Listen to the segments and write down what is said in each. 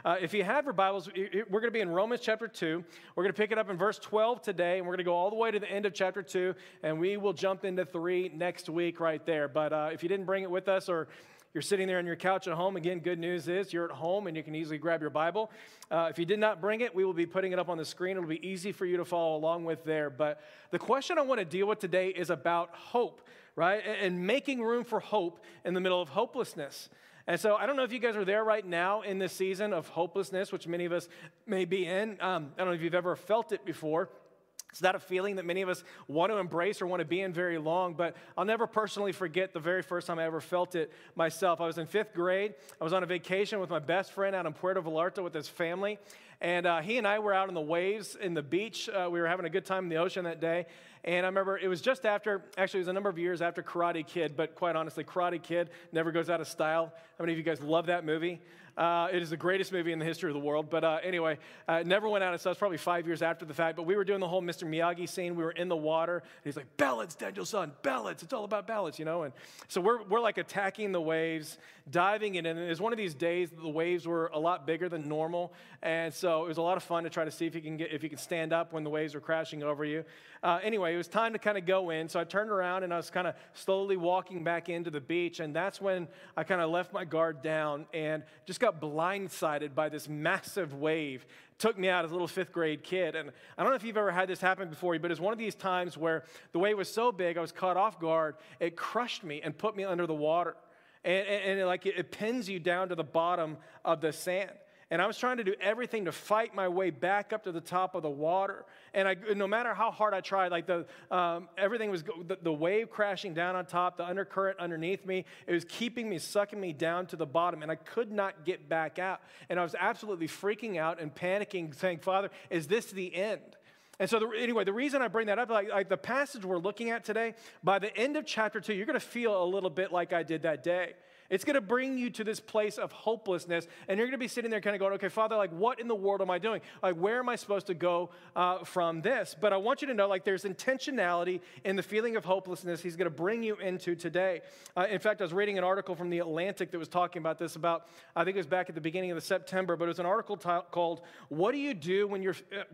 If you have your Bibles, we're going to be in Romans chapter 2. We're going to pick it up in verse 12 today, and we're going to go all the way to the end of chapter 2, and we will jump into 3 next week right there. But if you didn't bring it with us, or you're sitting there on your couch at home, again, good news is you're at home and you can easily grab your Bible. If you did not bring it, we will be putting it up on the screen. It'll be easy for you to follow along with there. But the question I want to deal with today is about hope, right? And making room for hope in the middle of hopelessness. And so I don't know if you guys are there right now in this season of hopelessness, which many of us may be in. I don't know if you've ever felt it before. It's not a feeling that many of us want to embrace or want to be in very long, but I'll never personally forget the very first time I ever felt it myself. I was in 5th grade. I was on a vacation with my best friend out in Puerto Vallarta with his family, and he and I were out on the waves in the beach. We were having a good time in the ocean that day, and I remember it was just after, actually it was a number of years after Karate Kid, but quite honestly, Karate Kid never goes out of style. How many of you guys love that movie? It is the greatest movie in the history of the world. But anyway, it never went out of style. It's probably 5 years after the fact. But we were doing the whole Mr. Miyagi scene. We were in the water. And he's like, ballads, Daniel-san, ballads. It's all about ballads, you know. And so we're like attacking the waves, diving in. And it was one of these days that the waves were a lot bigger than normal. And so it was a lot of fun to try to see if you can stand up when the waves were crashing over you. Anyway, it was time to kind of go in. So I turned around and I was kind of slowly walking back into the beach. And that's when I kind of left my guard down and just got blindsided by this massive wave. Took me out as a little 5th grade kid. And I don't know if you've ever had this happen before, but it's one of these times where the wave was so big, I was caught off guard. It crushed me and put me under the water. And it pins you down to the bottom of the sand. And I was trying to do everything to fight my way back up to the top of the water. And no matter how hard I tried, like everything was, the wave crashing down on top, the undercurrent underneath me, it was keeping me, sucking me down to the bottom. And I could not get back out. And I was absolutely freaking out and panicking, saying, Father, is this the end? And so anyway, the reason I bring that up, like the passage we're looking at today, by the end of chapter 2, you're going to feel a little bit like I did that day. It's going to bring you to this place of hopelessness, and you're going to be sitting there kind of going, okay, Father, like, what in the world am I doing? Like, where am I supposed to go from this? But I want you to know, like, there's intentionality in the feeling of hopelessness He's going to bring you into today. In fact, I was reading an article from The Atlantic that was talking about this I think it was back at the beginning of the September, but it was an article called, What do you do when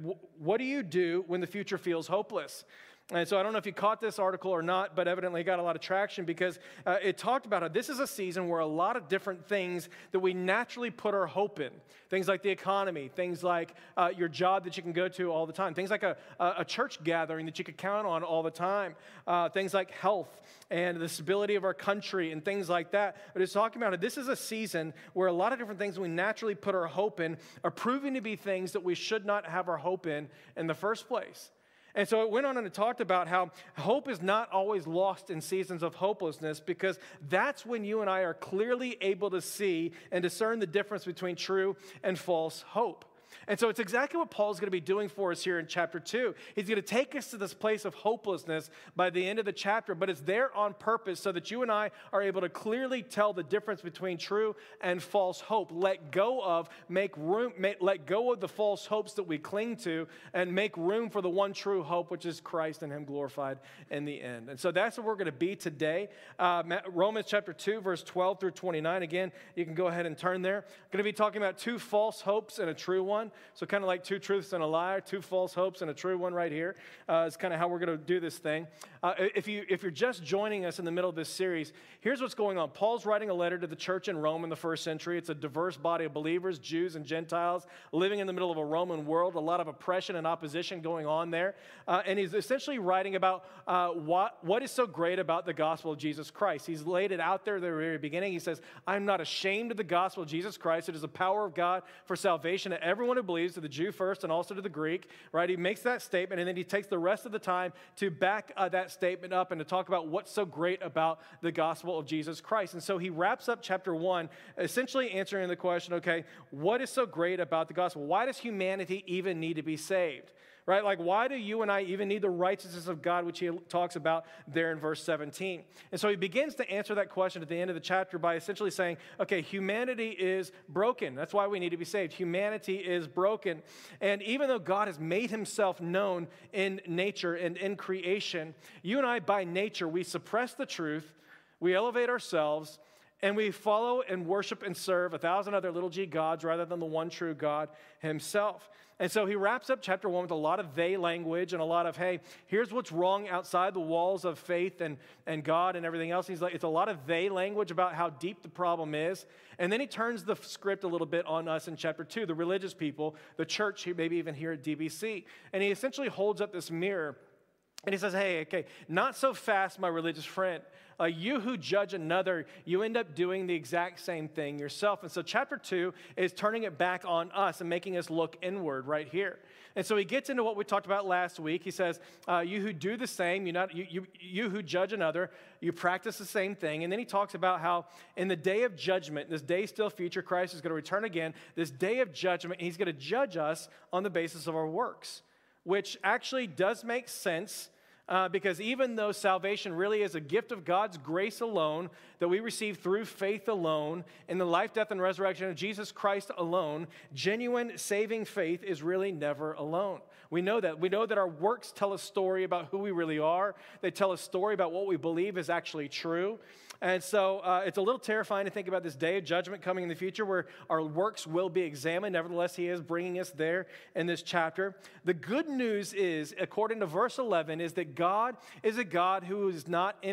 the future feels hopeless? And so I don't know if you caught this article or not, but evidently it got a lot of traction because it talked about how this is a season where a lot of different things that we naturally put our hope in, things like the economy, things like your job that you can go to all the time, things like a church gathering that you could count on all the time, things like health and the stability of our country and things like that. But it's talking about it. This is a season where a lot of different things we naturally put our hope in are proving to be things that we should not have our hope in the first place. And so it went on and it talked about how hope is not always lost in seasons of hopelessness because that's when you and I are clearly able to see and discern the difference between true and false hope. And so it's exactly what Paul's going to be doing for us here in chapter 2. He's going to take us to this place of hopelessness by the end of the chapter, but it's there on purpose so that you and I are able to clearly tell the difference between true and false hope. Let go of the false hopes that we cling to and make room for the one true hope, which is Christ and Him glorified in the end. And so that's what we're going to be today. Romans chapter 2, verse 12 through 29. Again, you can go ahead and turn there. I'm going to be talking about 2 false hopes and a true one. So kind of like 2 truths and a lie, 2 false hopes and a true one right here. Is kind of how we're going to do this thing. If you're just joining us in the middle of this series, here's what's going on. Paul's writing a letter to the church in Rome in the 1st century. It's a diverse body of believers, Jews and Gentiles, living in the middle of a Roman world, a lot of oppression and opposition going on there. And he's essentially writing about what is so great about the gospel of Jesus Christ. He's laid it out there at the very beginning. He says, I'm not ashamed of the gospel of Jesus Christ. It is the power of God for salvation to everyone who believes, to the Jew first and also to the Greek, right? He makes that statement, and then he takes the rest of the time to back that statement up and to talk about what's so great about the gospel of Jesus Christ. And so he wraps up chapter 1, essentially answering the question, okay, what is so great about the gospel? Why does humanity even need to be saved? Right? Like, why do you and I even need the righteousness of God, which he talks about there in verse 17? And so he begins to answer that question at the end of the chapter by essentially saying, okay, humanity is broken. That's why we need to be saved. Humanity is broken. And even though God has made himself known in nature and in creation, you and I, by nature, we suppress the truth, we elevate ourselves, And we follow and worship and serve 1,000 other little g gods rather than the one true God himself. And so he wraps up chapter 1 with a lot of they language and a lot of, hey, here's what's wrong outside the walls of faith and God and everything else. He's like, it's a lot of they language about how deep the problem is. And then he turns the script a little bit on us in chapter 2, the religious people, the church, maybe even here at DBC. And he essentially holds up this mirror and he says, hey, okay, not so fast, my religious friend. You who judge another, you end up doing the exact same thing yourself. And so chapter 2 is turning it back on us and making us look inward right here. And so he gets into what we talked about last week. He says, you who do the same, you who judge another, you practice the same thing. And then he talks about how in the day of judgment, this day still future, Christ is going to return again. This day of judgment, he's going to judge us on the basis of our works, which actually does make sense. Because even though salvation really is a gift of God's grace alone, that we receive through faith alone, in the life, death, and resurrection of Jesus Christ alone, genuine saving faith is really never alone. We know that. We know that our works tell a story about who we really are. They tell a story about what we believe is actually true. And so it's a little terrifying to think about this day of judgment coming in the future where our works will be examined. Nevertheless, he is bringing us there in this chapter. The good news is, according to verse 11, is that God is a God who is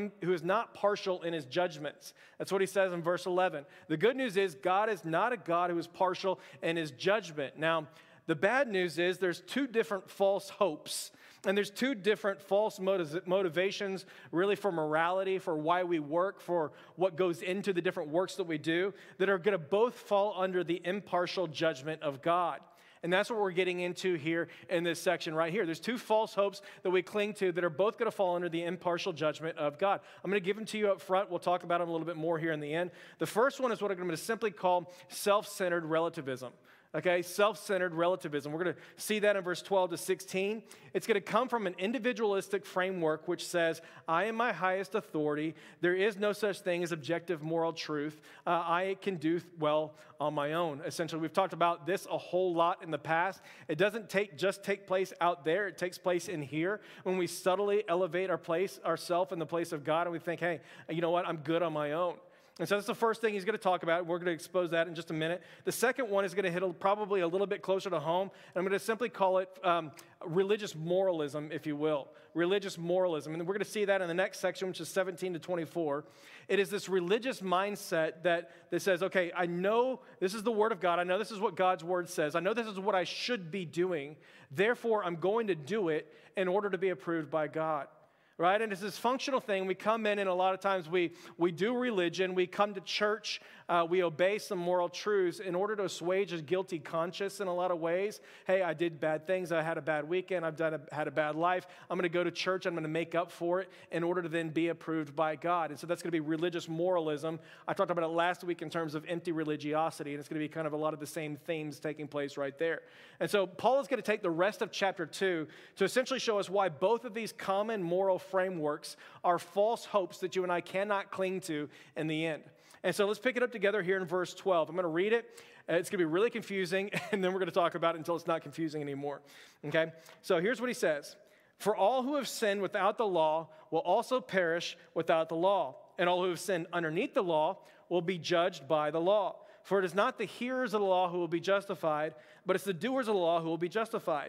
not partial in his judgments. That's what he says in verse 11. The good news is God is not a God who is partial in his judgment. Now, the bad news is there's two different false hopes. And there's two different false motivations, really, for morality, for why we work, for what goes into the different works that we do, that are going to both fall under the impartial judgment of God. And that's what we're getting into here in this section right here. There's two false hopes that we cling to that are both going to fall under the impartial judgment of God. I'm going to give them to you up front. We'll talk about them a little bit more here in the end. The first one is what I'm going to simply call self-centered relativism. Okay, self-centered relativism. We're going to see that in verse 12 to 16. It's going to come from an individualistic framework which says, I am my highest authority. There is no such thing as objective moral truth. I can do well on my own. Essentially, we've talked about this a whole lot in the past. It doesn't just take place out there. It takes place in here when we subtly elevate ourselves in the place of God and we think, hey, you know what? I'm good on my own. And so that's the first thing he's going to talk about. We're going to expose that in just a minute. The second one is going to hit probably a little bit closer to home. And I'm going to simply call it religious moralism, if you will. Religious moralism. And we're going to see that in the next section, which is 17 to 24. It is this religious mindset that says, okay, I know this is the word of God. I know this is what God's word says. I know this is what I should be doing. Therefore, I'm going to do it in order to be approved by God. Right? And it's this functional thing. We come in and a lot of times we do religion. We come to church. We obey some moral truths in order to assuage a guilty conscience in a lot of ways. Hey, I did bad things. I had a bad weekend. Had a bad life. I'm going to go to church. I'm going to make up for it in order to then be approved by God. And so that's going to be religious moralism. I talked about it last week in terms of empty religiosity, and it's going to be kind of a lot of the same themes taking place right there. And so Paul is going to take the rest of chapter 2 to essentially show us why both of these common moral frameworks are false hopes that you and I cannot cling to in the end. And so let's pick it up together here in verse 12. I'm going to read it. It's going to be really confusing, and then we're going to talk about it until it's not confusing anymore. Okay? So here's what he says. For all who have sinned without the law will also perish without the law, and all who have sinned underneath the law will be judged by the law. For it is not the hearers of the law who will be justified, but it's the doers of the law who will be justified.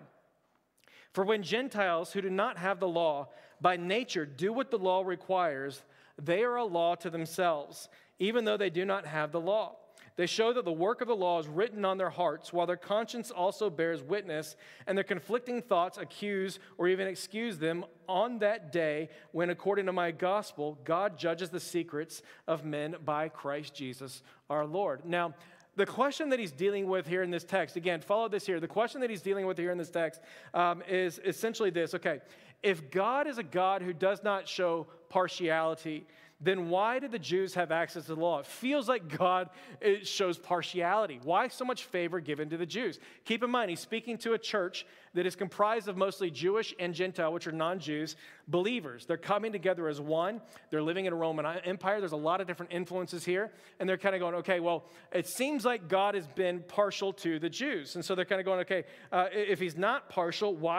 For when Gentiles who do not have the law by nature do what the law requires, they are a law to themselves, even though they do not have the law. They show that the work of the law is written on their hearts, while their conscience also bears witness, and their conflicting thoughts accuse or even excuse them on that day when, according to my gospel, God judges the secrets of men by Christ Jesus our Lord. Now, the question that he's dealing with here in this text, again, follow this here. The question that he's dealing with here in this text is essentially this. Okay, if God is a God who does not show partiality, then why did the Jews have access to the law? It feels like God shows partiality. Why so much favor given to the Jews? Keep in mind, he's speaking to a church that is comprised of mostly Jewish and Gentile, which are non-Jews, believers. They're coming together as one. They're living in a Roman Empire. There's a lot of different influences here. And they're kind of going, okay, well, it seems like God has been partial to the Jews. And so they're kind of going, okay, if he's not partial, why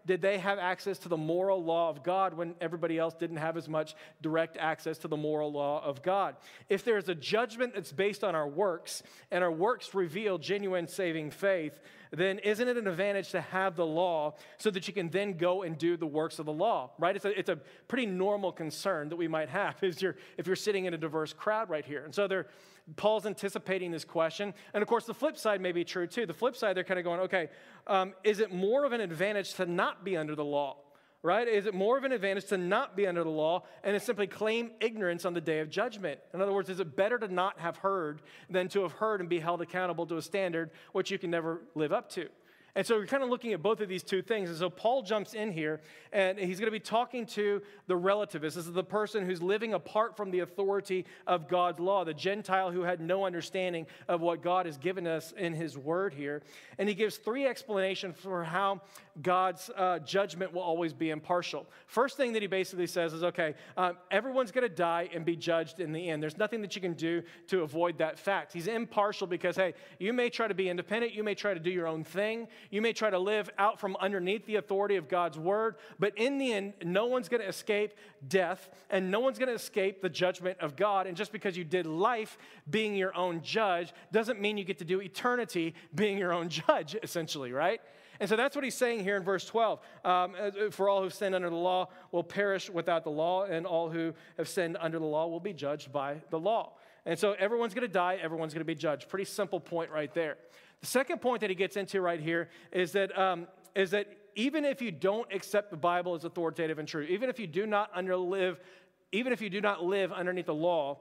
did they have access to the moral law of God when everybody else didn't have as much direct access to the moral law of God? If there's a judgment that's based on our works, and our works reveal genuine saving faith, then isn't it an advantage to have the law so that you can then go and do the works of the law, right? It's a pretty normal concern that we might have if you're sitting in a diverse crowd right here. And so Paul's anticipating this question. And of course, the flip side may be true too. The flip side, they're kind of going, okay, is it more of an advantage to not be under the law? Right? Is it more of an advantage to not be under the law and to simply claim ignorance on the day of judgment? In other words, is it better to not have heard than to have heard and be held accountable to a standard which you can never live up to? And so we're kind of looking at both of these two things. And so Paul jumps in here, and he's going to be talking to the relativist. This is the person who's living apart from the authority of God's law, the Gentile who had no understanding of what God has given us in his word here. And he gives three explanations for how God's judgment will always be impartial. First thing that he basically says is, okay, everyone's going to die and be judged in the end. There's nothing that you can do to avoid that fact. He's impartial because, hey, you may try to be independent. You may try to do your own thing. You may try to live out from underneath the authority of God's word, but in the end, no one's going to escape death, and no one's going to escape the judgment of God. And just because you did life being your own judge doesn't mean you get to do eternity being your own judge, essentially, right? And so that's what he's saying here in verse 12. For all who sinned under the law will perish without the law, and all who have sinned under the law will be judged by the law. And so everyone's going to die, everyone's going to be judged. Pretty simple point right there. The second point that he gets into right here is that even if you don't accept the Bible as authoritative and true, even if you do not live underneath the law,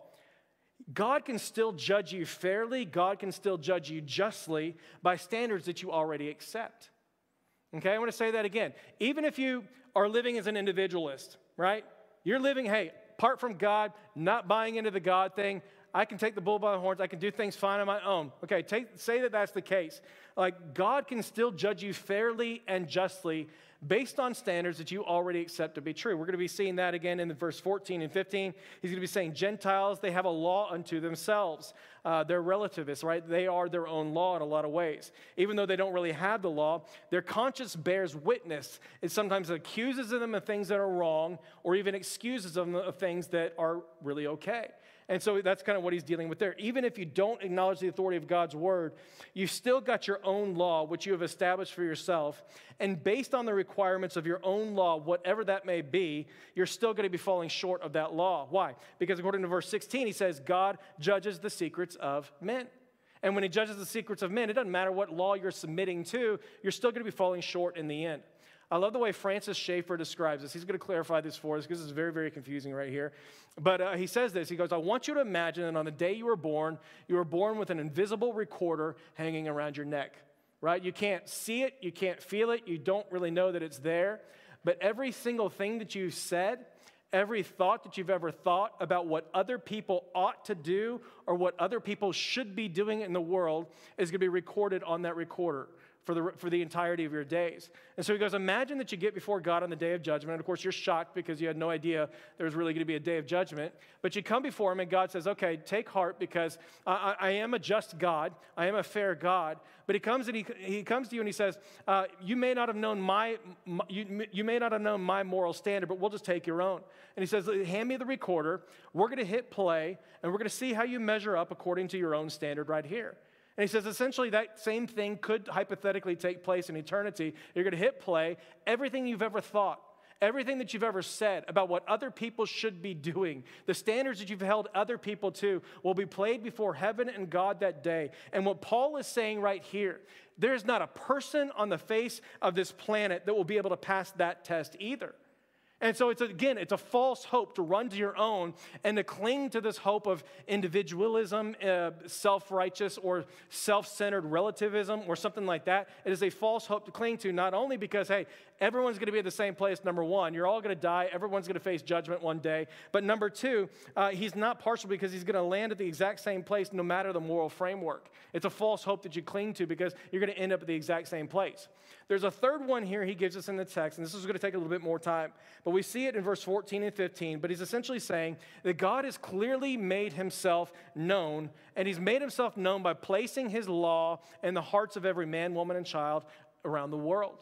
God can still judge you fairly. God can still judge you justly by standards that you already accept. Okay, I want to say that again. Even if you are living as an individualist, right? You're living, hey, apart from God, not buying into the God thing. I can take the bull by the horns. I can do things fine on my own. Okay, say that that's the case. Like, God can still judge you fairly and justly based on standards that you already accept to be true. We're going to be seeing that again in verse 14 and 15. He's going to be saying Gentiles, they have a law unto themselves. They're relativists, right? They are their own law in a lot of ways. Even though they don't really have the law, their conscience bears witness. It sometimes accuses them of things that are wrong or even excuses them of things that are really okay. And so that's kind of what he's dealing with there. Even if you don't acknowledge the authority of God's word, you've still got your own law, which you have established for yourself. And based on the requirements of your own law, whatever that may be, you're still going to be falling short of that law. Why? Because according to verse 16, he says, God judges the secrets of men. And when he judges the secrets of men, it doesn't matter what law you're submitting to, you're still going to be falling short in the end. I love the way Francis Schaeffer describes this. He's going to clarify this for us because it's very, very confusing right here. But he says this. He goes, I want you to imagine that on the day you were born with an invisible recorder hanging around your neck, right? You can't see it. You can't feel it. You don't really know that it's there. But every single thing that you said, every thought that you've ever thought about what other people ought to do or what other people should be doing in the world is going to be recorded on that recorder for the entirety of your days. And so he goes, imagine that you get before God on the day of judgment. And of course, you're shocked because you had no idea there was really going to be a day of judgment. But you come before him and God says, okay, take heart because I am a just God. I am a fair God. But he comes to you and he says, you may not have known my moral standard, but we'll just take your own. And he says, hand me the recorder. We're going to hit play and we're going to see how you measure up according to your own standard right here. And he says, essentially, that same thing could hypothetically take place in eternity. You're going to hit play. Everything you've ever thought, everything that you've ever said about what other people should be doing, the standards that you've held other people to will be played before heaven and God that day. And what Paul is saying right here, there's not a person on the face of this planet that will be able to pass that test either. And so it's a false hope to run to your own and to cling to this hope of individualism, self-righteous or self-centered relativism or something like that. It is a false hope to cling to, not only because, hey, everyone's going to be at the same place, number one. You're all going to die. Everyone's going to face judgment one day. But number two, he's not partial because he's going to land at the exact same place no matter the moral framework. It's a false hope that you cling to because you're going to end up at the exact same place. There's a third one here he gives us in the text, and this is going to take a little bit more time. But we see it in verse 14 and 15. But he's essentially saying that God has clearly made himself known, and he's made himself known by placing his law in the hearts of every man, woman, and child around the world.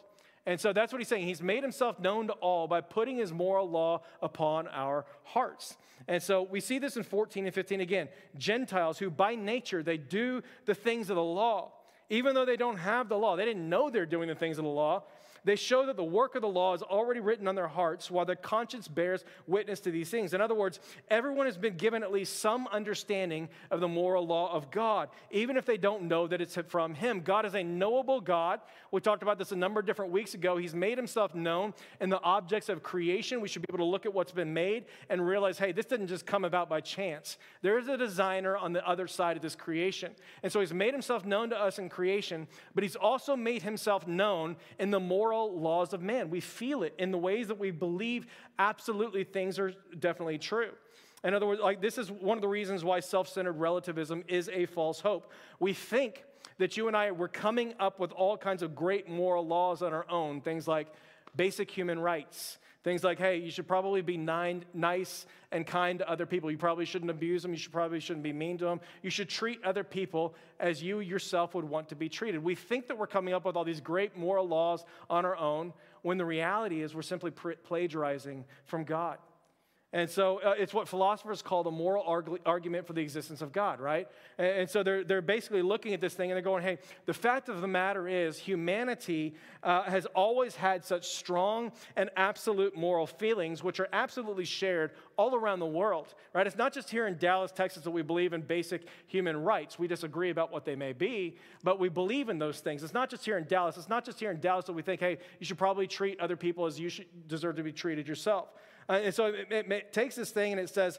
And so that's what he's saying. He's made himself known to all by putting his moral law upon our hearts. And so we see this in 14 and 15 again. Gentiles who by nature, they do the things of the law. Even though they don't have the law, they didn't know they're doing the things of the law. They show that the work of the law is already written on their hearts while their conscience bears witness to these things. In other words, everyone has been given at least some understanding of the moral law of God, even if they don't know that it's from him. God is a knowable God. We talked about this a number of different weeks ago. He's made himself known in the objects of creation. We should be able to look at what's been made and realize, hey, this didn't just come about by chance. There is a designer on the other side of this creation. And so he's made himself known to us in creation, but he's also made himself known in the moral laws of man. We feel it in the ways that we believe absolutely things are definitely true. In other words, like this is one of the reasons why self-centered relativism is a false hope. We think that you and I were coming up with all kinds of great moral laws on our own, things like basic human rights, things like, hey, you should probably be nice and kind to other people. You probably shouldn't abuse them. You probably shouldn't be mean to them. You should treat other people as you yourself would want to be treated. We think that we're coming up with all these great moral laws on our own, when the reality is we're simply plagiarizing from God. And so it's what philosophers call the moral argument for the existence of God, right? And so they're basically looking at this thing and they're going, hey, the fact of the matter is humanity has always had such strong and absolute moral feelings, which are absolutely shared all around the world, right? It's not just here in Dallas, Texas, that we believe in basic human rights. We disagree about what they may be, but we believe in those things. It's not just here in Dallas. It's not just here in Dallas that we think, hey, you should probably treat other people as you should deserve to be treated yourself. And so it takes this thing and it says,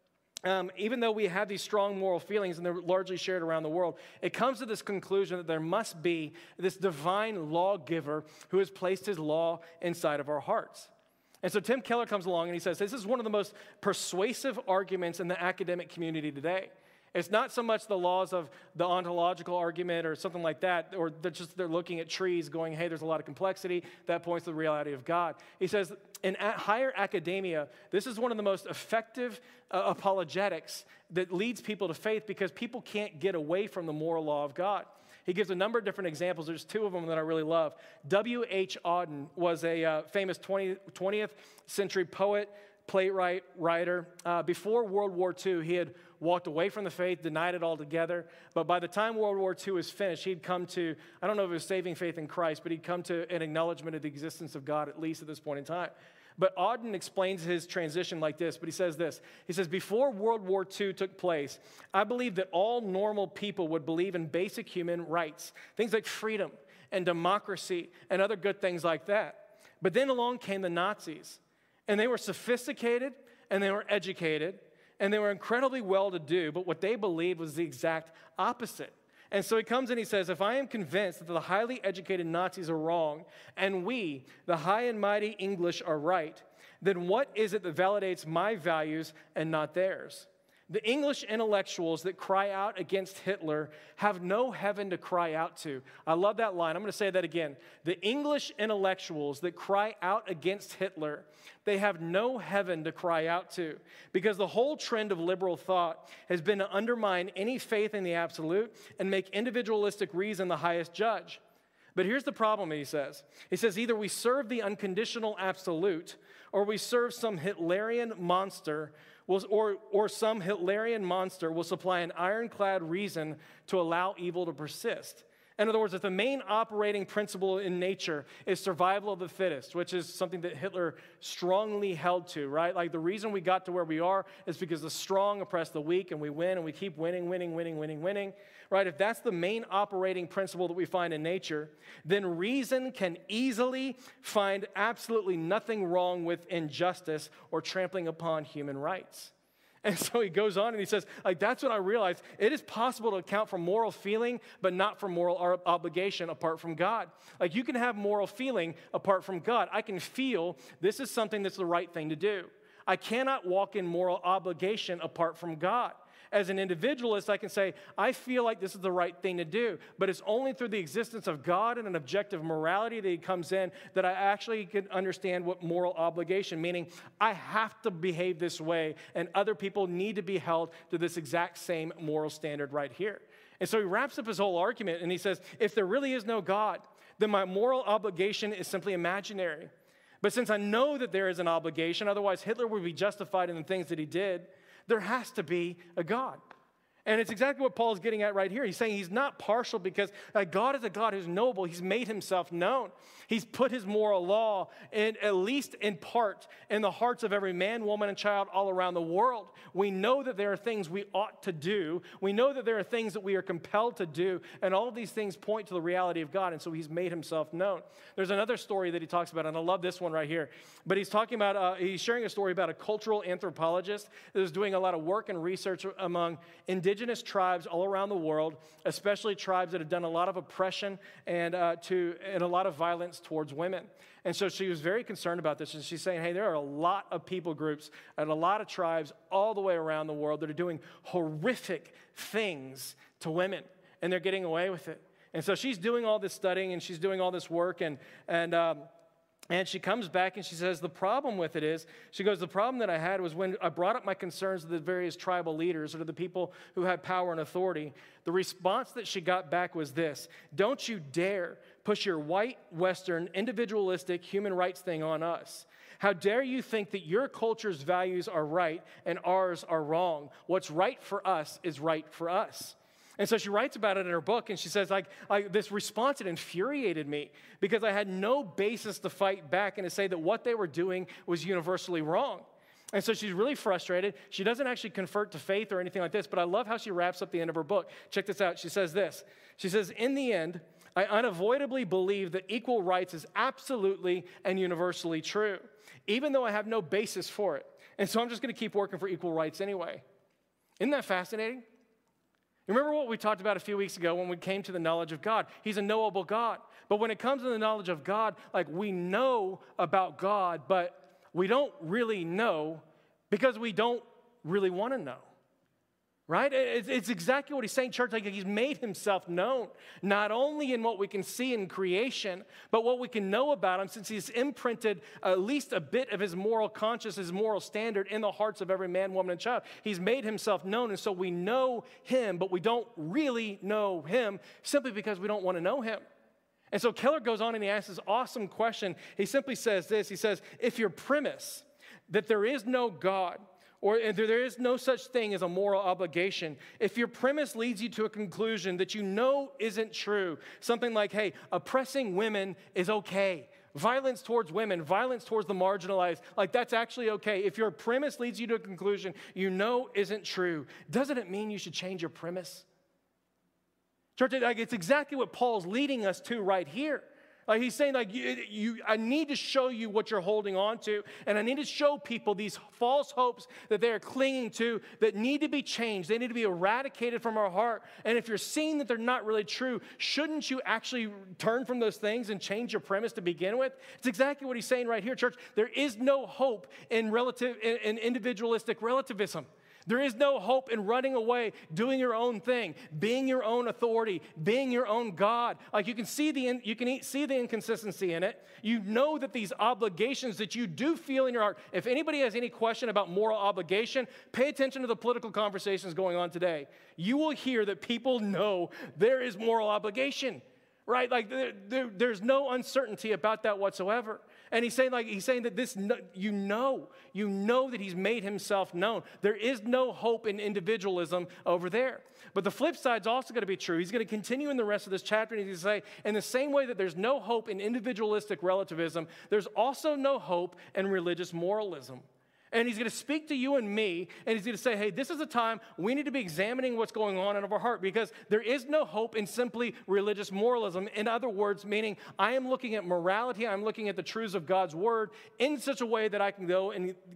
even though we have these strong moral feelings and they're largely shared around the world, it comes to this conclusion that there must be this divine lawgiver who has placed his law inside of our hearts. And so Tim Keller comes along and he says, this is one of the most persuasive arguments in the academic community today. It's not so much the laws of the ontological argument or something like that, or they're looking at trees going, hey, there's a lot of complexity. That points to the reality of God. He says, in higher academia, this is one of the most effective apologetics that leads people to faith because people can't get away from the moral law of God. He gives a number of different examples. There's two of them that I really love. W.H. Auden was a famous 20th century poet, playwright, writer. Before World War II, he had walked away from the faith, denied it altogether. But by the time World War II was finished, he'd come to, I don't know if it was saving faith in Christ, but he'd come to an acknowledgement of the existence of God, at least at this point in time. But Auden explains his transition like this, but he says this. He says, before World War II took place, I believe that all normal people would believe in basic human rights, things like freedom and democracy and other good things like that. But then along came the Nazis, and they were sophisticated and they were educated, and they were incredibly well-to-do, but what they believed was the exact opposite. And so he comes and he says, if I am convinced that the highly educated Nazis are wrong, and we, the high and mighty English, are right, then what is it that validates my values and not theirs? The English intellectuals that cry out against Hitler have no heaven to cry out to. I love that line. I'm going to say that again. The English intellectuals that cry out against Hitler, they have no heaven to cry out to, because the whole trend of liberal thought has been to undermine any faith in the absolute and make individualistic reason the highest judge. But here's the problem, he says. He says either we serve the unconditional absolute or we serve some Hitlerian monster or some Hitlerian monster will supply an ironclad reason to allow evil to persist. In other words, if the main operating principle in nature is survival of the fittest, which is something that Hitler strongly held to, right? Like the reason we got to where we are is because the strong oppress the weak, and we win, and we keep winning, right? If that's the main operating principle that we find in nature, then reason can easily find absolutely nothing wrong with injustice or trampling upon human rights. And so he goes on and he says, like, that's when I realized it is possible to account for moral feeling, but not for moral obligation apart from God. Like, you can have moral feeling apart from God. I can feel this is something that's the right thing to do. I cannot walk in moral obligation apart from God. As an individualist, I can say, I feel like this is the right thing to do, but it's only through the existence of God and an objective morality that he comes in that I actually can understand what moral obligation, meaning I have to behave this way, and other people need to be held to this exact same moral standard right here. And so he wraps up his whole argument, and he says, if there really is no God, then my moral obligation is simply imaginary. But since I know that there is an obligation, otherwise Hitler would be justified in the things that he did, there has to be a God. And it's exactly what Paul is getting at right here. He's saying he's not partial because God is a God who's noble. He's made himself known. He's put his moral law, at least in part, in the hearts of every man, woman, and child all around the world. We know that there are things we ought to do. We know that there are things that we are compelled to do. And all of these things point to the reality of God. And so he's made himself known. There's another story that he talks about, and I love this one right here. But he's talking about, he's sharing a story about a cultural anthropologist that is doing a lot of work and research among indigenous tribes all around the world, especially tribes that have done a lot of oppression and a lot of violence towards women. And so she was very concerned about this, and she's saying, hey, there are a lot of people groups and a lot of tribes all the way around the world that are doing horrific things to women, and they're getting away with it. And so she's doing all this studying, and she's doing all this work, and she comes back and she says, the problem with it is, she goes, the problem that I had was when I brought up my concerns to the various tribal leaders or to the people who had power and authority, the response that she got back was this: don't you dare push your white, Western, individualistic human rights thing on us. How dare you think that your culture's values are right and ours are wrong? What's right for us is right for us. And so she writes about it in her book, and she says, this response, it infuriated me because I had no basis to fight back and to say that what they were doing was universally wrong. And so she's really frustrated. She doesn't actually convert to faith or anything like this, but I love how she wraps up the end of her book. Check this out. She says this. She says, in the end, I unavoidably believe that equal rights is absolutely and universally true, even though I have no basis for it. And so I'm just going to keep working for equal rights anyway. Isn't that fascinating? Remember what we talked about a few weeks ago when we came to the knowledge of God? He's a knowable God. But when it comes to the knowledge of God, we know about God, but we don't really know because we don't really want to know. Right? It's exactly what he's saying, church. He's made himself known, not only in what we can see in creation, but what we can know about him, since he's imprinted at least a bit of his moral conscience, his moral standard in the hearts of every man, woman, and child. He's made himself known, and so we know him, but we don't really know him simply because we don't want to know him. And so Keller goes on and he asks this awesome question. He simply says this. He says, if your premise that there is no God, or there is no such thing as a moral obligation, if your premise leads you to a conclusion that you know isn't true, something like, hey, oppressing women is okay, violence towards women, violence towards the marginalized, that's actually okay. If your premise leads you to a conclusion you know isn't true, doesn't it mean you should change your premise? Church, it's exactly what Paul's leading us to right here. He's saying, I need to show you what you're holding on to, and I need to show people these false hopes that they are clinging to that need to be changed. They need to be eradicated from our heart. And if you're seeing that they're not really true, shouldn't you actually turn from those things and change your premise to begin with? It's exactly what he's saying right here, church. There is no hope in individualistic relativism. There is no hope in running away, doing your own thing, being your own authority, being your own God. You can see the inconsistency in it. You know that these obligations that you do feel in your heart. If anybody has any question about moral obligation, pay attention to the political conversations going on today. You will hear that people know there is moral obligation, right? There's no uncertainty about that whatsoever. And he's saying that this, you know that he's made himself known. There is no hope in individualism over there. But the flip side's also going to be true. He's going to continue in the rest of this chapter, and he's going to say, in the same way that there's no hope in individualistic relativism, there's also no hope in religious moralism. And he's going to speak to you and me, and he's going to say, hey, this is a time we need to be examining what's going on in our heart, because there is no hope in simply religious moralism. In other words, meaning I am looking at morality, I'm looking at the truths of God's word in such a way that I can go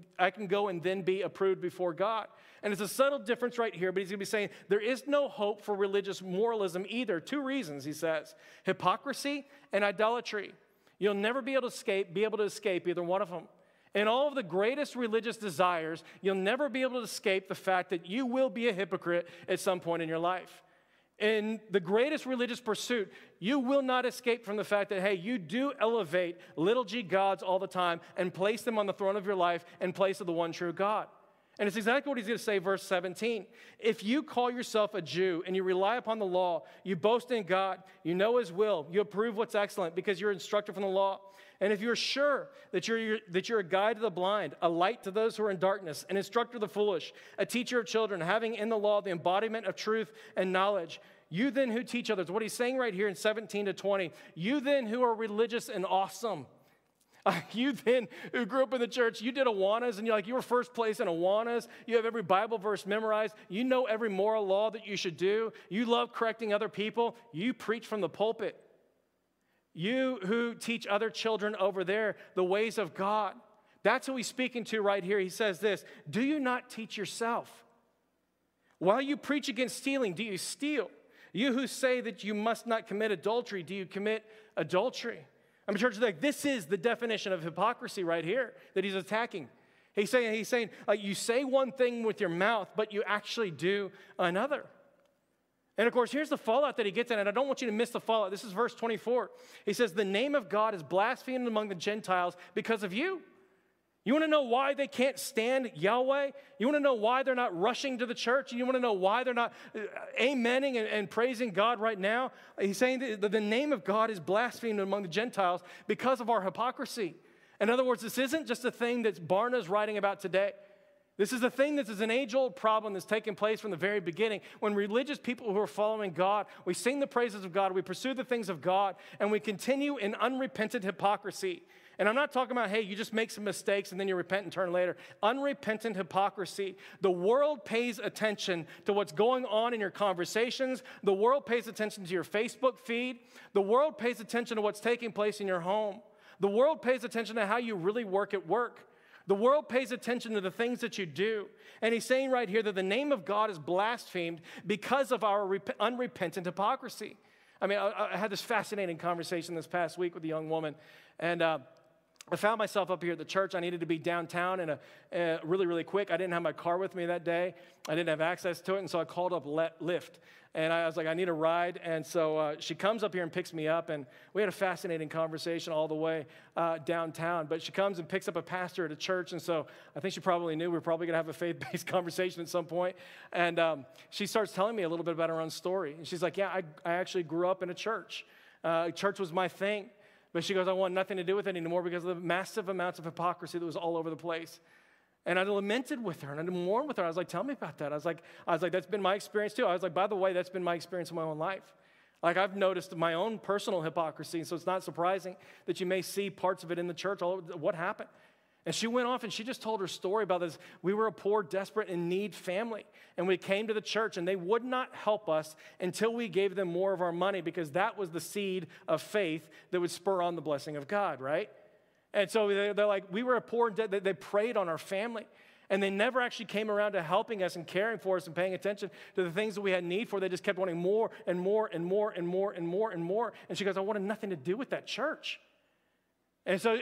and then be approved before God. And it's a subtle difference right here, but he's going to be saying there is no hope for religious moralism either. 2 reasons, he says: hypocrisy and idolatry. You'll never be able to escape either one of them. In all of the greatest religious desires, you'll never be able to escape the fact that you will be a hypocrite at some point in your life. In the greatest religious pursuit, you will not escape from the fact that, hey, you do elevate little g gods all the time and place them on the throne of your life in place of the one true God. And it's exactly what he's going to say, verse 17. If you call yourself a Jew and you rely upon the law, you boast in God, you know his will, you approve what's excellent because you're instructed from the law. And if you're sure that you're a guide to the blind, a light to those who are in darkness, an instructor of the foolish, a teacher of children, having in the law the embodiment of truth and knowledge, you then who teach others, what he's saying right here in 17 to 20, you then who are religious and awesome, you then who grew up in the church, you did Awanas, and you were first place in Awanas. You have every Bible verse memorized. You know every moral law that you should do. You love correcting other people. You preach from the pulpit. You who teach other children over there the ways of God. That's who he's speaking to right here. He says this, do you not teach yourself? While you preach against stealing, do you steal? You who say that you must not commit adultery, do you commit adultery? I mean, church, this is the definition of hypocrisy right here that he's attacking. He's saying, like, you say one thing with your mouth, but you actually do another. And of course, here's the fallout that he gets in, and I don't want you to miss the fallout. This is verse 24. He says, the name of God is blasphemed among the Gentiles because of you. You want to know why they can't stand Yahweh? You want to know why they're not rushing to the church? You want to know why they're not amening and praising God right now? He's saying that the name of God is blasphemed among the Gentiles because of our hypocrisy. In other words, this isn't just a thing that Barna's writing about today. This is a thing that is an age-old problem that's taken place from the very beginning. When religious people who are following God, we sing the praises of God, we pursue the things of God, and we continue in unrepentant hypocrisy. And I'm not talking about, hey, you just make some mistakes and then you repent and turn later. Unrepentant hypocrisy. The world pays attention to what's going on in your conversations. The world pays attention to your Facebook feed. The world pays attention to what's taking place in your home. The world pays attention to how you really work at work. The world pays attention to the things that you do. And he's saying right here that the name of God is blasphemed because of our unrepentant hypocrisy. I mean, I had this fascinating conversation this past week with a young woman, and I found myself up here at the church. I needed to be downtown and really, really quick. I didn't have my car with me that day. I didn't have access to it, and so I called up Lyft. And I was like, I need a ride. And so she comes up here and picks me up, and we had a fascinating conversation all the way downtown. But she comes and picks up a pastor at a church, and so I think she probably knew we were probably going to have a faith-based conversation at some point. And she starts telling me a little bit about her own story. And she's like, yeah, I actually grew up in a church. Church was my thing. But she goes, I want nothing to do with it anymore because of the massive amounts of hypocrisy that was all over the place. And I lamented with her, and I mourned with her. I was like, tell me about that. I was like, that's been my experience too. I was like, by the way, that's been my experience in my own life. Like, I've noticed my own personal hypocrisy, and so it's not surprising that you may see parts of it in the church. What happened? And she went off and she just told her story about this. We were a poor, desperate, in need family. And we came to the church and they would not help us until we gave them more of our money because that was the seed of faith that would spur on the blessing of God, right? And so they're like, we were a poor, they preyed on our family. And they never actually came around to helping us and caring for us and paying attention to the things that we had need for. They just kept wanting more and more and more and more and more and more. And she goes, I wanted nothing to do with that church. And so,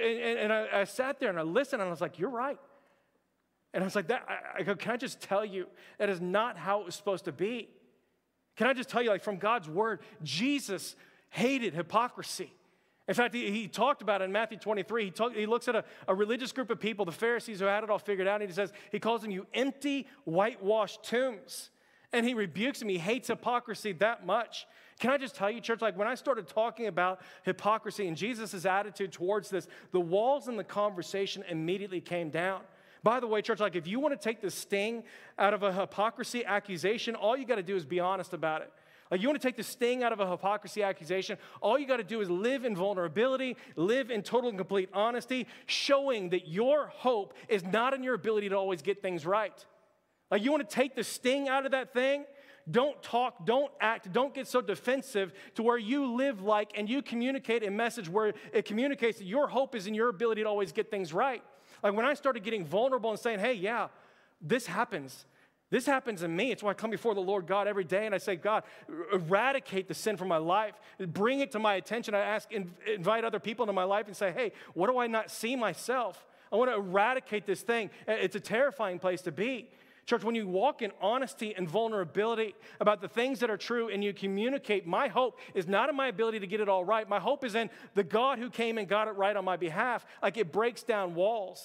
I sat there and I listened and I was like, you're right. And I was like, I go, can I just tell you, that is not how it was supposed to be. Can I just tell you, like, from God's word, Jesus hated hypocrisy. In fact, he talked about it in Matthew 23. He looks at a religious group of people, the Pharisees who had it all figured out, and he calls them, you empty, whitewashed tombs. And he rebukes them. He hates hypocrisy that much. Can I just tell you, church, like when I started talking about hypocrisy and Jesus' attitude towards this, the walls in the conversation immediately came down. By the way, church, like if you want to take the sting out of a hypocrisy accusation, all you got to do is be honest about it. Like you want to take the sting out of a hypocrisy accusation, all you got to do is live in vulnerability, live in total and complete honesty, showing that your hope is not in your ability to always get things right. Like you want to take the sting out of that thing. Don't talk, don't act, don't get so defensive to where you live like and you communicate a message where it communicates that your hope is in your ability to always get things right. Like when I started getting vulnerable and saying, hey, yeah, this happens. This happens in me. It's why I come before the Lord God every day and I say, God, eradicate the sin from my life. Bring it to my attention. I invite other people into my life and say, hey, what do I not see myself? I want to eradicate this thing. It's a terrifying place to be. Church, when you walk in honesty and vulnerability about the things that are true and you communicate, my hope is not in my ability to get it all right. My hope is in the God who came and got it right on my behalf. Like it breaks down walls.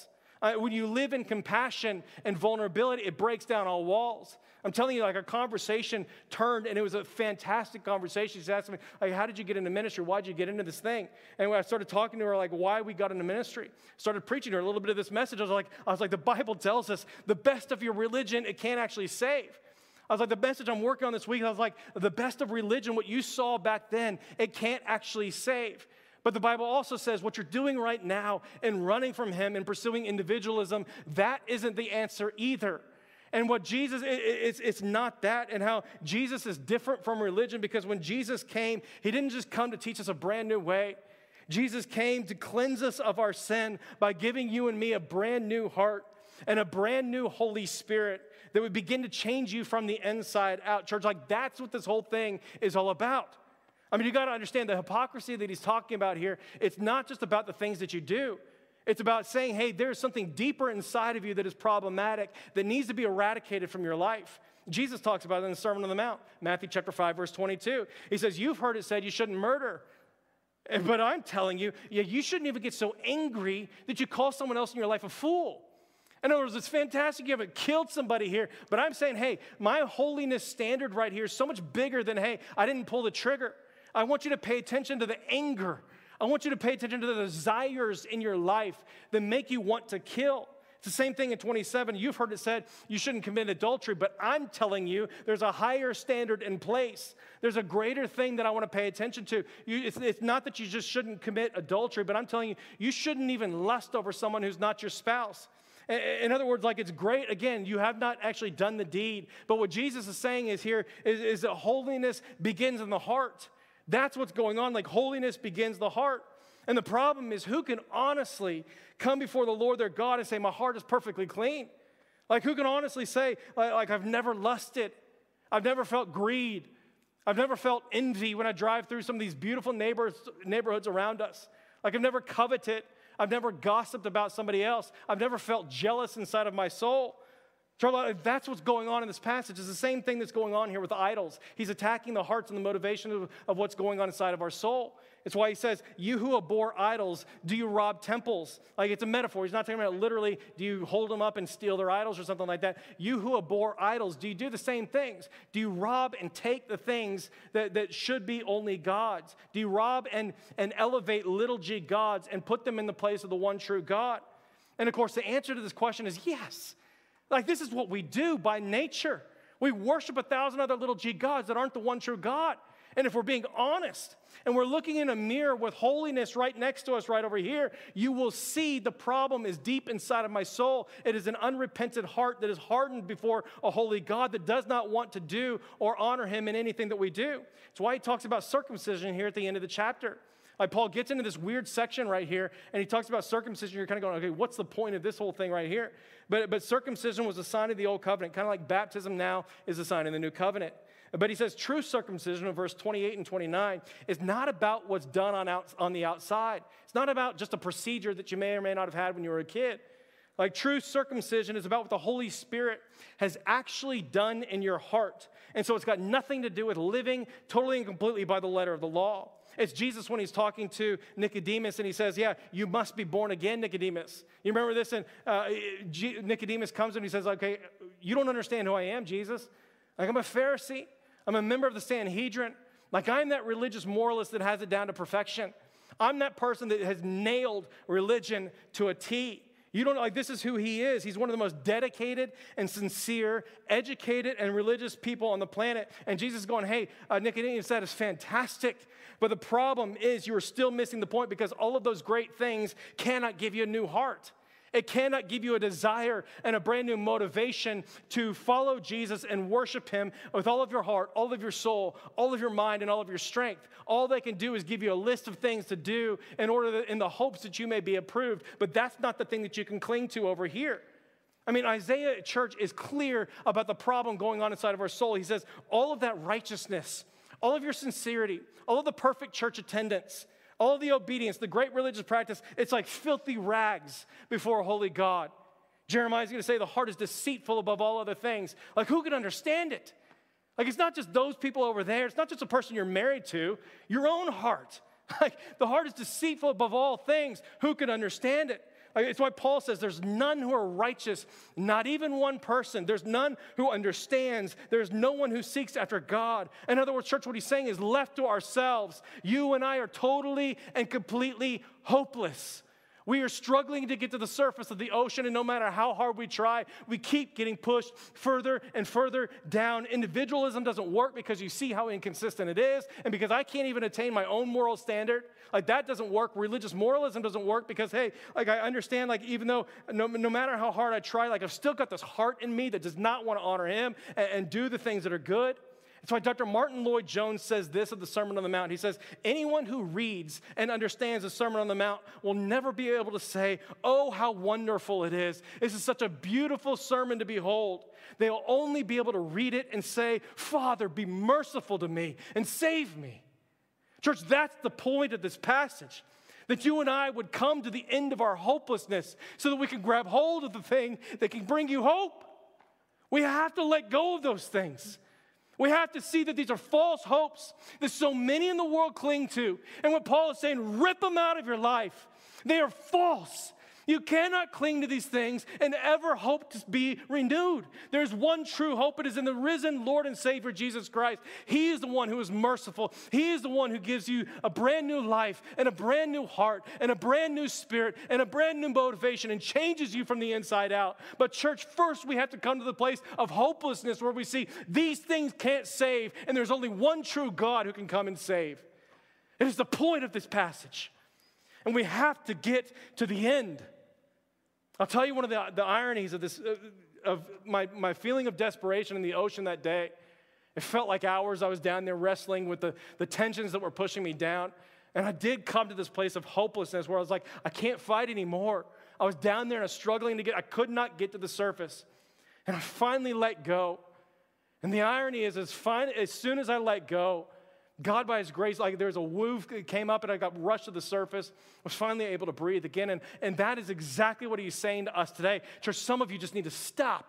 When you live in compassion and vulnerability, it breaks down all walls. I'm telling you, like, our conversation turned, and it was a fantastic conversation. She's asking me, like, how did you get into ministry? Why did you get into this thing? And when I started talking to her, like, why we got into ministry, started preaching to her a little bit of this message. I was like, the Bible tells us the best of your religion, it can't actually save. I was like, the message I'm working on this week, I was like, the best of religion, what you saw back then, it can't actually save. But the Bible also says what you're doing right now and running from him and pursuing individualism, that isn't the answer either. And what Jesus, it's not that, and how Jesus is different from religion, because when Jesus came, he didn't just come to teach us a brand new way. Jesus came to cleanse us of our sin by giving you and me a brand new heart and a brand new Holy Spirit that would begin to change you from the inside out. Church, like, that's what this whole thing is all about. I mean, you got to understand the hypocrisy that he's talking about here. It's not just about the things that you do. It's about saying, hey, there's something deeper inside of you that is problematic, that needs to be eradicated from your life. Jesus talks about it in the Sermon on the Mount, Matthew chapter 5, verse 22. He says, you've heard it said you shouldn't murder. But I'm telling you, you shouldn't even get so angry that you call someone else in your life a fool. In other words, it's fantastic you haven't killed somebody here, but I'm saying, hey, my holiness standard right here is so much bigger than, hey, I didn't pull the trigger. I want you to pay attention to the anger. I want you to pay attention to the desires in your life that make you want to kill. It's the same thing in 27. You've heard it said you shouldn't commit adultery, but I'm telling you there's a higher standard in place. There's a greater thing that I want to pay attention to. It's not that you just shouldn't commit adultery, but I'm telling you, you shouldn't even lust over someone who's not your spouse. In other words, like, it's great, again, you have not actually done the deed, but what Jesus is saying is here is that holiness begins in the heart. That's what's going on. Like, holiness begins the heart. And the problem is, who can honestly come before the Lord their God and say, my heart is perfectly clean? Like, who can honestly say, like, I've never lusted. I've never felt greed. I've never felt envy when I drive through some of these beautiful neighborhoods around us. Like, I've never coveted. I've never gossiped about somebody else. I've never felt jealous inside of my soul. Charlotte, that's what's going on in this passage. It's the same thing that's going on here with idols. He's attacking the hearts and the motivation of what's going on inside of our soul. It's why he says, you who abhor idols, do you rob temples? Like, it's a metaphor. He's not talking about literally, do you hold them up and steal their idols or something like that. You who abhor idols, do you do the same things? Do you rob and take the things that should be only God's? Do you rob and elevate little g gods and put them in the place of the one true God? And of course, the answer to this question is yes. Like, this is what we do by nature. We worship 1,000 other little g gods that aren't the one true God. And if we're being honest and we're looking in a mirror with holiness right next to us right over here, you will see the problem is deep inside of my soul. It is an unrepentant heart that is hardened before a holy God that does not want to do or honor him in anything that we do. That's why he talks about circumcision here at the end of the chapter. Like, Paul gets into this weird section right here, and he talks about circumcision. You're kind of going, okay, what's the point of this whole thing right here? But circumcision was a sign of the old covenant, kind of like baptism now is a sign of the new covenant. But he says true circumcision in verse 28 and 29 is not about what's done on the outside. It's not about just a procedure that you may or may not have had when you were a kid. Like, true circumcision is about what the Holy Spirit has actually done in your heart. And so it's got nothing to do with living totally and completely by the letter of the law. It's Jesus when he's talking to Nicodemus, and he says, yeah, you must be born again, Nicodemus. You remember this? And Nicodemus comes and he says, okay, you don't understand who I am, Jesus. Like, I'm a Pharisee. I'm a member of the Sanhedrin. Like, I'm that religious moralist that has it down to perfection. I'm that person that has nailed religion to a T. You don't know, like, this is who he is. He's one of the most dedicated and sincere, educated and religious people on the planet. And Jesus is going, hey, Nicodemus, that is fantastic. But the problem is you are still missing the point, because all of those great things cannot give you a new heart. It cannot give you a desire and a brand new motivation to follow Jesus and worship him with all of your heart, all of your soul, all of your mind, and all of your strength. All they can do is give you a list of things to do in the hopes that you may be approved. But that's not the thing that you can cling to over here. I mean, Isaiah church is clear about the problem going on inside of our soul. He says, all of that righteousness, all of your sincerity, all of the perfect church attendance, all the obedience, the great religious practice, it's like filthy rags before a holy God. Jeremiah's going to say the heart is deceitful above all other things. Like, who can understand it? Like, it's not just those people over there. It's not just a person you're married to. Your own heart. Like, the heart is deceitful above all things. Who can understand it? It's why Paul says there's none who are righteous, not even one person. There's none who understands. There's no one who seeks after God. In other words, church, what he's saying is left to ourselves, you and I are totally and completely hopeless. We are struggling to get to the surface of the ocean, and no matter how hard we try, we keep getting pushed further and further down. Individualism doesn't work because you see how inconsistent it is, and because I can't even attain my own moral standard. Like, that doesn't work. Religious moralism doesn't work because, hey, like, I understand, like, even though no matter how hard I try, like, I've still got this heart in me that does not want to honor him and do the things that are good. That's why Dr. Martin Lloyd-Jones says this of the Sermon on the Mount. He says, anyone who reads and understands the Sermon on the Mount will never be able to say, oh, how wonderful it is. This is such a beautiful sermon to behold. They'll only be able to read it and say, Father, be merciful to me and save me. Church, that's the point of this passage. That you and I would come to the end of our hopelessness so that we can grab hold of the thing that can bring you hope. We have to let go of those things. We have to see that these are false hopes that so many in the world cling to. And what Paul is saying, rip them out of your life. They are false. You cannot cling to these things and ever hope to be renewed. There's one true hope. It is in the risen Lord and Savior, Jesus Christ. He is the one who is merciful. He is the one who gives you a brand new life and a brand new heart and a brand new spirit and a brand new motivation and changes you from the inside out. But church, first we have to come to the place of hopelessness where we see these things can't save and there's only one true God who can come and save. It is the point of this passage. And we have to get to the end. I'll tell you one of the ironies of this, of my feeling of desperation in the ocean that day. It felt like hours I was down there wrestling with the tensions that were pushing me down. And I did come to this place of hopelessness where I was like, I can't fight anymore. I was down there and I was struggling I could not get to the surface. And I finally let go. And the irony is, as soon as I let go, God, by his grace, like there's a woof that came up and I got rushed to the surface. I was finally able to breathe again. And that is exactly what he's saying to us today. Church, some of you just need to stop.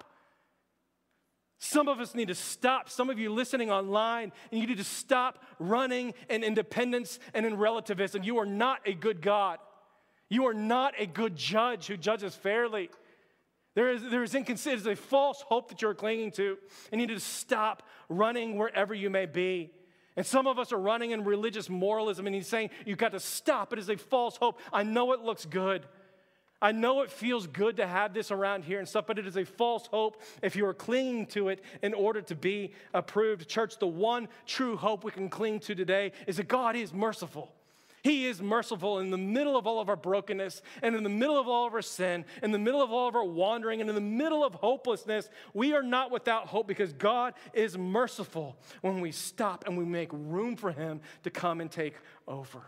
Some of us need to stop. Some of you listening online, and you need to stop running in independence and in relativism. You are not a good God. You are not a good judge who judges fairly. There is inconsistency. It is a false hope that you're clinging to. And you need to stop running wherever you may be. And some of us are running in religious moralism, and he's saying, you've got to stop. It is a false hope. I know it looks good. I know it feels good to have this around here and stuff, but it is a false hope if you are clinging to it in order to be approved. Church, the one true hope we can cling to today is that God is merciful. He is merciful in the middle of all of our brokenness and in the middle of all of our sin, in the middle of all of our wandering and in the middle of hopelessness. We are not without hope because God is merciful when we stop and we make room for him to come and take over.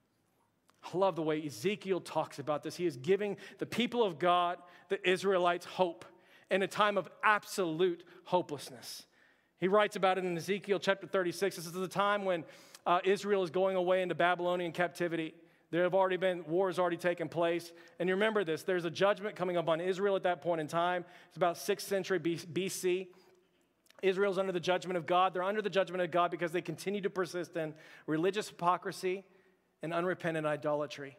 I love the way Ezekiel talks about this. He is giving the people of God, the Israelites, hope in a time of absolute hopelessness. He writes about it in Ezekiel chapter 36. This is the time when Israel is going away into Babylonian captivity. Wars already taken place. And you remember this, there's a judgment coming up on Israel at that point in time. It's about 6th century BC. Israel's under the judgment of God. They're under the judgment of God because they continue to persist in religious hypocrisy and unrepentant idolatry.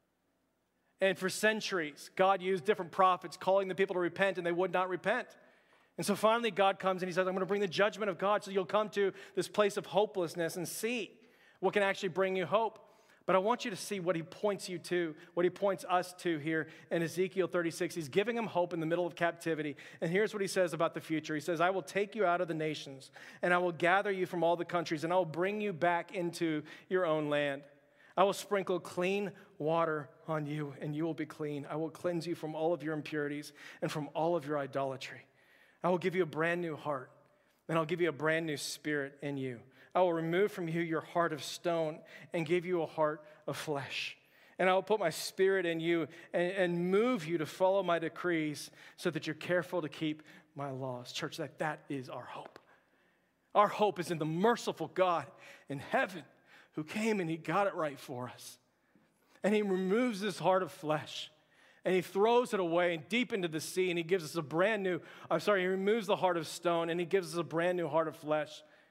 And for centuries, God used different prophets calling the people to repent, and they would not repent. And so finally God comes and he says, I'm going to bring the judgment of God so you'll come to this place of hopelessness and see what can actually bring you hope. But I want you to see what he points you to, what he points us to here in Ezekiel 36. He's giving them hope in the middle of captivity. And here's what he says about the future. He says, I will take you out of the nations, and I will gather you from all the countries, and I will bring you back into your own land. I will sprinkle clean water on you, and you will be clean. I will cleanse you from all of your impurities and from all of your idolatry. I will give you a brand new heart, and I'll give you a brand new spirit in you. I will remove from you your heart of stone and give you a heart of flesh. And I will put my spirit in you and move you to follow my decrees so that you're careful to keep my laws. Church, that is our hope. Our hope is in the merciful God in heaven who came and he got it right for us. And he removes this heart of flesh. And he throws it away and deep into the sea, and he gives us he removes the heart of stone, and he gives us a brand new heart of flesh.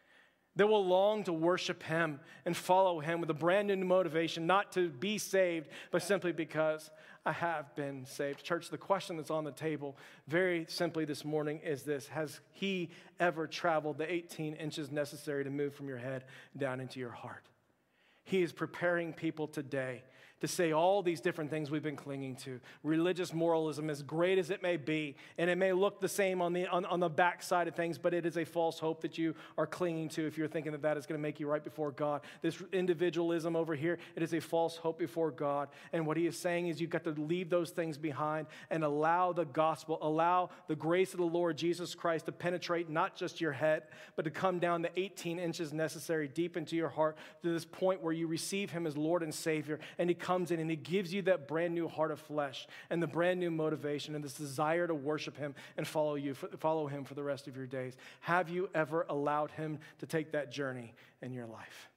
that will long to worship him and follow him with a brand new motivation, not to be saved, but simply because I have been saved. Church, the question that's on the table very simply this morning is this: has he ever traveled the 18 inches necessary to move from your head down into your heart? He is preparing people today to say all these different things we've been clinging to. Religious moralism, as great as it may be, and it may look the same on the backside of things, but it is a false hope that you are clinging to if you're thinking that that is going to make you right before God. This individualism over here, it is a false hope before God. And what he is saying is you've got to leave those things behind and allow the gospel, allow the grace of the Lord Jesus Christ to penetrate not just your head, but to come down the 18 inches necessary deep into your heart to this point where you receive him as Lord and Savior, and he comes in and he gives you that brand new heart of flesh and the brand new motivation and this desire to worship him and follow him for the rest of your days. Have you ever allowed him to take that journey in your life?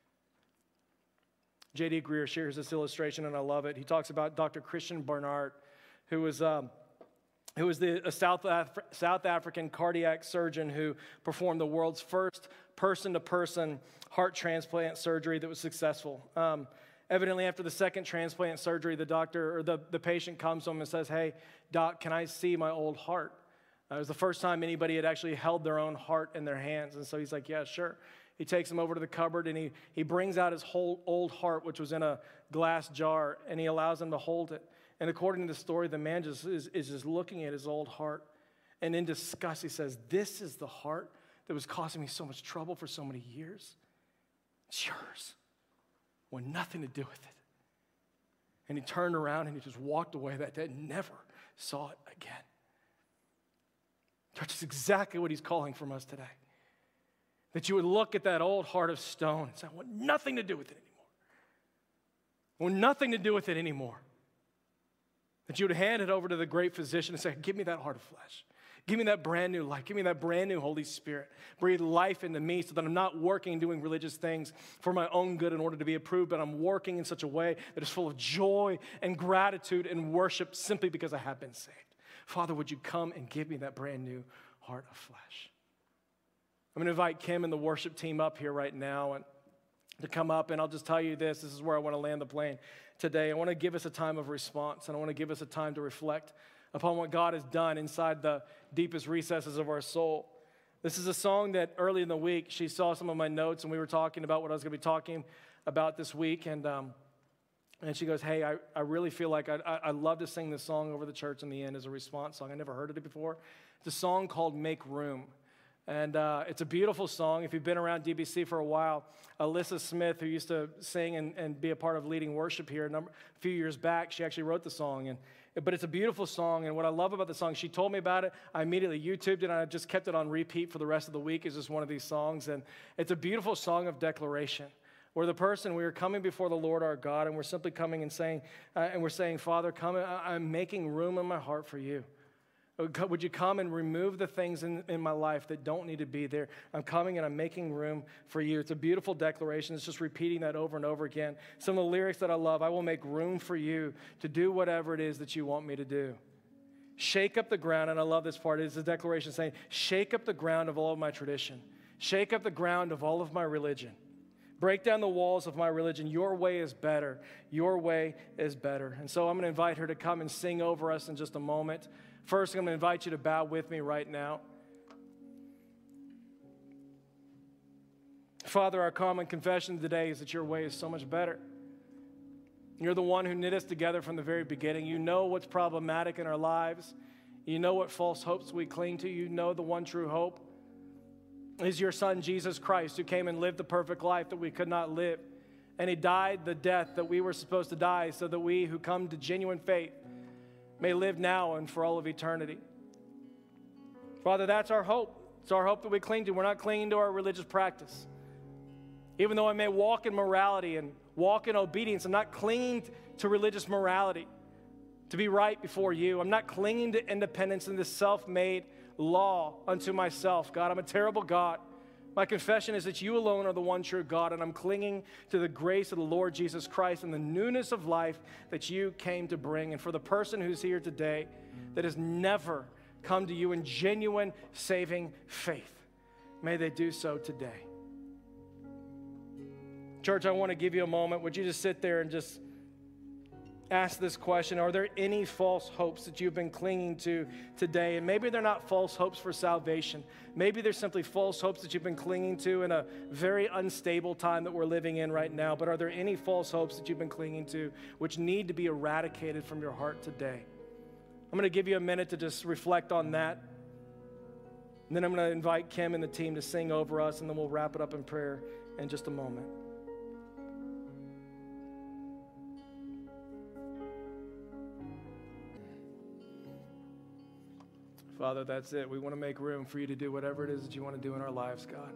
J.D. Greear shares this illustration, and I love it. He talks about Dr. Christian Barnard, who was a South African cardiac surgeon who performed the world's first person-to-person heart transplant surgery that was successful. Evidently, after the second transplant surgery, the doctor or the patient comes to him and says, "Hey, doc, can I see my old heart?" It was the first time anybody had actually held their own heart in their hands. And so he's like, "Yeah, sure." He takes him over to the cupboard and he brings out his whole old heart, which was in a glass jar, and he allows him to hold it. And according to the story, the man is just looking at his old heart. And in disgust, he says, "This is the heart that was causing me so much trouble for so many years. It's yours. Want nothing to do with it." And he turned around and he just walked away that day and never saw it again. Church, is exactly what he's calling from us today. That you would look at that old heart of stone and say, "I want nothing to do with it anymore. I want nothing to do with it anymore." That you would hand it over to the great physician and say, "Give me that heart of flesh. Give me that brand new life. Give me that brand new Holy Spirit. Breathe life into me so that I'm not working doing religious things for my own good in order to be approved, but I'm working in such a way that is full of joy and gratitude and worship simply because I have been saved." Father, would you come and give me that brand new heart of flesh? I'm going to invite Kim and the worship team up here right now and to come up, and I'll just tell you this is where I want to land the plane today. I want to give us a time of response, and I want to give us a time to reflect upon what God has done inside the deepest recesses of our soul. This is a song that early in the week, she saw some of my notes, and we were talking about what I was going to be talking about this week, and she goes, "Hey, I really feel like I'd love to sing this song over the church in the end as a response song. I never heard it before." It's a song called "Make Room." And it's a beautiful song. If you've been around DBC for a while, Alyssa Smith, who used to sing and be a part of leading worship here a few years back, she actually wrote the song. But it's a beautiful song, and what I love about the song, she told me about it, I immediately YouTubed it, and I just kept it on repeat for the rest of the week. It's just one of these songs, and it's a beautiful song of declaration, where we are coming before the Lord our God, and we're simply coming and saying, "Father, come, I'm making room in my heart for you. Would you come and remove the things in my life that don't need to be there? I'm coming and I'm making room for you." It's a beautiful declaration. It's just repeating that over and over again. Some of the lyrics that I love: "I will make room for you to do whatever it is that you want me to do. Shake up the ground," and I love this part, it's a declaration saying, "Shake up the ground of all of my tradition. Shake up the ground of all of my religion. Break down the walls of my religion. Your way is better. Your way is better." And so I'm going to invite her to come and sing over us in just a moment. First, I'm going to invite you to bow with me right now. Father, our common confession today is that your way is so much better. You're the one who knit us together from the very beginning. You know what's problematic in our lives. You know what false hopes we cling to. You know the one true hope is your Son, Jesus Christ, who came and lived the perfect life that we could not live. And he died the death that we were supposed to die so that we who come to genuine faith may live now and for all of eternity. Father, that's our hope. It's our hope that we cling to. We're not clinging to our religious practice. Even though I may walk in morality and walk in obedience, I'm not clinging to religious morality to be right before you. I'm not clinging to independence and this self-made law unto myself. God, I'm a terrible God. My confession is that you alone are the one true God, and I'm clinging to the grace of the Lord Jesus Christ and the newness of life that you came to bring. And for the person who's here today that has never come to you in genuine saving faith, may they do so today. Church, I want to give you a moment. Would you just sit there and just ask this question? Are there any false hopes that you've been clinging to today? And maybe they're not false hopes for salvation. Maybe they're simply false hopes that you've been clinging to in a very unstable time that we're living in right now. But are there any false hopes that you've been clinging to which need to be eradicated from your heart today? I'm going to give you a minute to just reflect on that. And then I'm going to invite Kim and the team to sing over us, and then we'll wrap it up in prayer in just a moment. Father, that's it. We want to make room for you to do whatever it is that you want to do in our lives, God.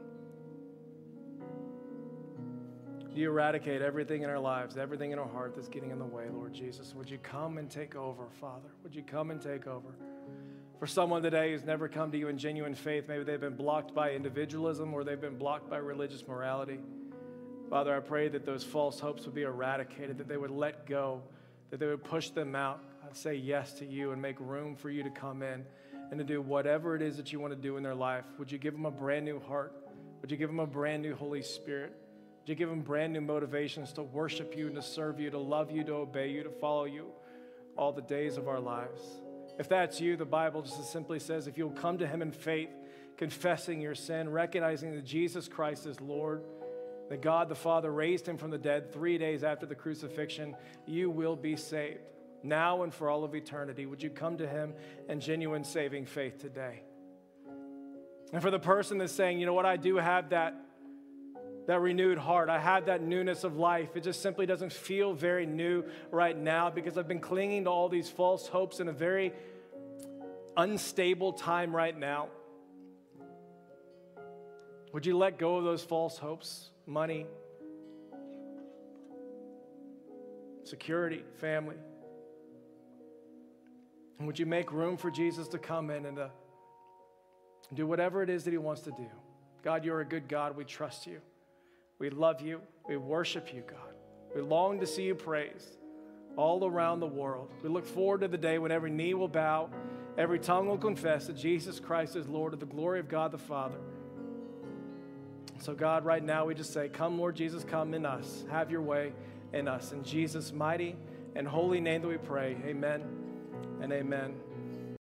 You eradicate everything in our lives, everything in our heart that's getting in the way, Lord Jesus. Would you come and take over, Father? Would you come and take over? For someone today who's never come to you in genuine faith, maybe they've been blocked by individualism or they've been blocked by religious morality. Father, I pray that those false hopes would be eradicated, that they would let go, that they would push them out. I'd say yes to you and make room for you to come in and to do whatever it is that you want to do in their life. Would you give them a brand new heart? Would you give them a brand new Holy Spirit? Would you give them brand new motivations to worship you and to serve you, to love you, to obey you, to follow you all the days of our lives? If that's you, the Bible just simply says, if you'll come to him in faith, confessing your sin, recognizing that Jesus Christ is Lord, that God the Father raised him from the dead 3 days after the crucifixion, you will be saved. Now and for all of eternity, would you come to him in genuine saving faith today? And for the person that's saying, you know what, I do have that renewed heart. I have that newness of life. It just simply doesn't feel very new right now because I've been clinging to all these false hopes in a very unstable time right now. Would you let go of those false hopes? Money, security, family. And would you make room for Jesus to come in and to do whatever it is that he wants to do? God, you're a good God. We trust you. We love you. We worship you, God. We long to see you praised all around the world. We look forward to the day when every knee will bow, every tongue will confess that Jesus Christ is Lord, to the glory of God the Father. So God, right now we just say, come Lord Jesus, come in us. Have your way in us. In Jesus' mighty and holy name that we pray, amen and amen.